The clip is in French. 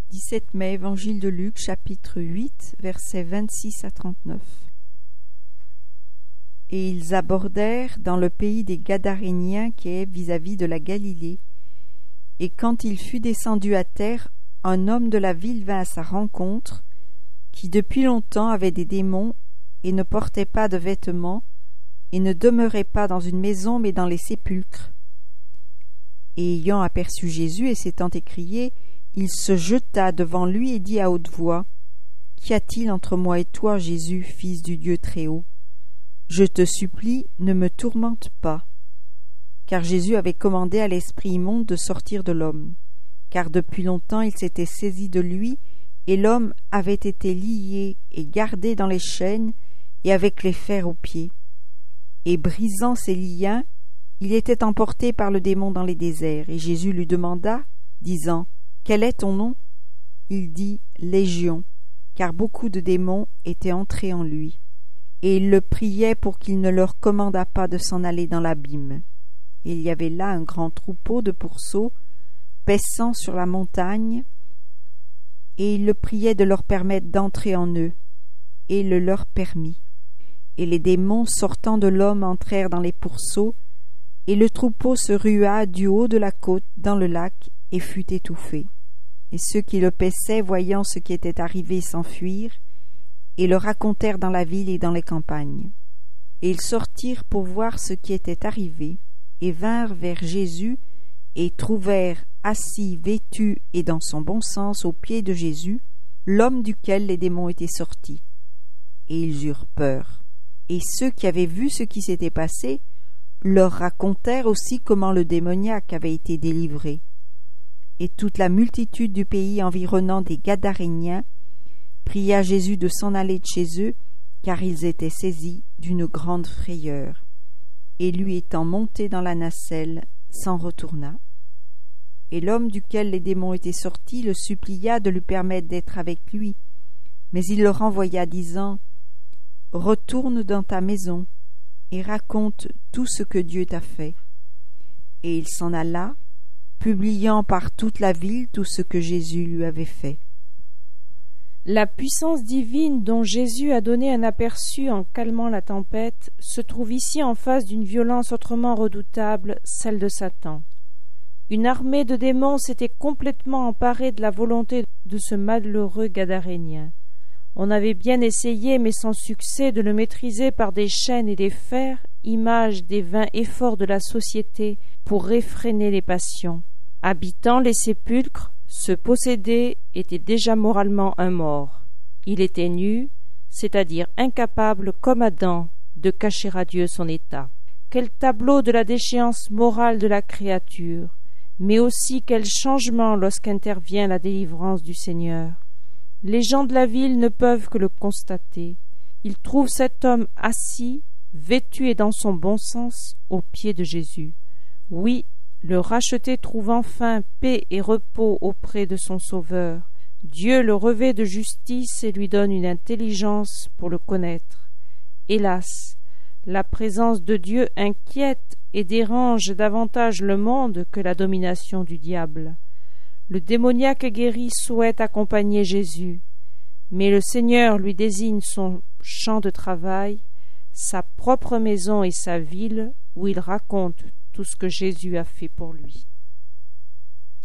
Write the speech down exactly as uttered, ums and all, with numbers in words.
dix-sept mai, Évangile de Luc, chapitre huit, versets vingt-six à trente-neuf. Et ils abordèrent dans le pays des Gadaréniens qui est vis-à-vis de la Galilée. Et quand il fut descendu à terre, un homme de la ville vint à sa rencontre, qui depuis longtemps avait des démons, et ne portait pas de vêtements, et ne demeurait pas dans une maison, mais dans les sépulcres. Et ayant aperçu Jésus et s'étant écrié, il se jeta devant lui et dit à haute voix: Qu'y a-t-il entre moi et toi, Jésus, fils du Dieu Très-Haut? Je te supplie, ne me tourmente pas. Car Jésus avait commandé à l'esprit immonde de sortir de l'homme, car depuis longtemps il s'était saisi de lui, et l'homme avait été lié et gardé dans les chaînes et avec les fers aux pieds. Et brisant ses liens, il était emporté par le démon dans les déserts, et Jésus lui demanda, disant: Quel est ton nom? Il dit: Légion, car beaucoup de démons étaient entrés en lui. Et il le priait pour qu'il ne leur commandât pas de s'en aller dans l'abîme. Et il y avait là un grand troupeau de pourceaux, paissant sur la montagne, et il le priait de leur permettre d'entrer en eux, et il le leur permit. Et les démons sortant de l'homme entrèrent dans les pourceaux, et le troupeau se rua du haut de la côte dans le lac, et fut étouffé. Et ceux qui le paissaient, voyant ce qui était arrivé, s'enfuirent, et le racontèrent dans la ville et dans les campagnes. Et ils sortirent pour voir ce qui était arrivé, et vinrent vers Jésus, et trouvèrent assis, vêtu et dans son bon sens aux pieds de Jésus, l'homme duquel les démons étaient sortis. Et ils eurent peur. Et ceux qui avaient vu ce qui s'était passé leur racontèrent aussi comment le démoniaque avait été délivré. Et toute la multitude du pays environnant des Gadaréniens pria Jésus de s'en aller de chez eux, car ils étaient saisis d'une grande frayeur. Et lui étant monté dans la nacelle, s'en retourna. Et l'homme duquel les démons étaient sortis le supplia de lui permettre d'être avec lui. Mais il le renvoya, disant: Retourne dans ta maison et raconte tout ce que Dieu t'a fait. Et il s'en alla, publiant par toute la ville tout ce que Jésus lui avait fait. La puissance divine dont Jésus a donné un aperçu en calmant la tempête se trouve ici en face d'une violence autrement redoutable, celle de Satan. Une armée de démons s'était complètement emparée de la volonté de ce malheureux Gadarénien. On avait bien essayé, mais sans succès, de le maîtriser par des chaînes et des fers, image des vains efforts de la société pour réfréner les passions. Habitant les sépulcres, ce possédé était déjà moralement un mort. Il était nu, c'est-à-dire incapable, comme Adam, de cacher à Dieu son état. Quel tableau de la déchéance morale de la créature, mais aussi quel changement lorsqu'intervient la délivrance du Seigneur. Les gens de la ville ne peuvent que le constater. Ils trouvent cet homme assis, vêtu et dans son bon sens, aux pieds de Jésus. Oui, le racheté trouve enfin paix et repos auprès de son Sauveur. Dieu le revêt de justice et lui donne une intelligence pour le connaître. Hélas, la présence de Dieu inquiète et dérange davantage le monde que la domination du diable. Le démoniaque guéri souhaite accompagner Jésus, mais le Seigneur lui désigne son champ de travail, sa propre maison et sa ville, où il raconte tout ce que Jésus a fait pour lui.